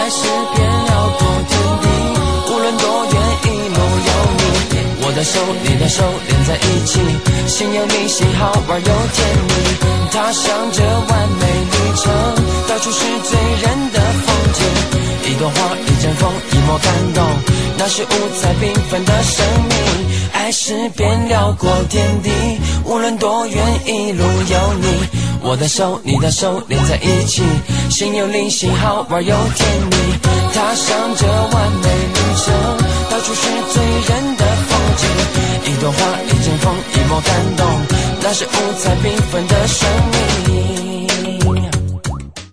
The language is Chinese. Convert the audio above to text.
爱是遍辽过天地，无论多远一路有你，我的手你的手连在一起，心有你心好玩又甜蜜，踏上这完美旅程，到处是醉人的风景，一朵花一阵风一抹感动，那是五彩缤纷的生命。爱是遍辽过天地，无论多远一路有你，我的手你的手连在一起，心有灵犀好玩又甜蜜，踏上这完美旅程，到处是醉人的风景，一朵花一阵风一抹感动，那是五彩缤纷的生命。